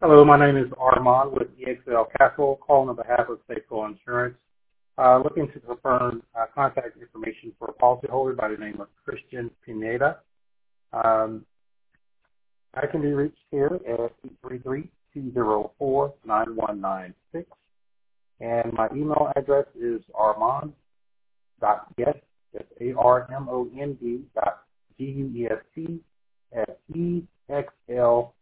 Hello, my name is Armand with EXL Capital, calling on behalf of Safeco Insurance. Looking to confirm contact information for a policyholder by the name of Christian Pineda. I can be reached here at 833-204-9196. And my email address is armand.guest, that's ARMOND .GUEST at EXL